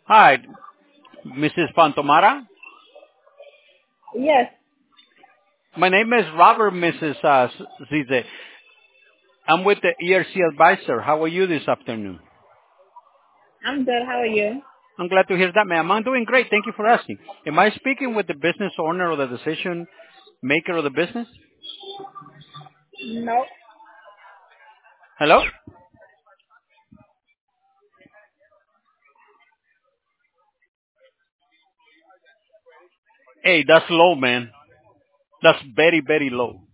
Hi, Mrs. Pantomara. Yes, My name is Robert, Mrs. Zize. I'm with the ERC Advisor. How are you this afternoon? I'm good. How are you? I'm glad to hear that, ma'am. I'm doing great. Thank you for asking. Am I speaking with the business owner or the decision maker of the business? No, Hello? Hey, that's low, man. That's very, very low.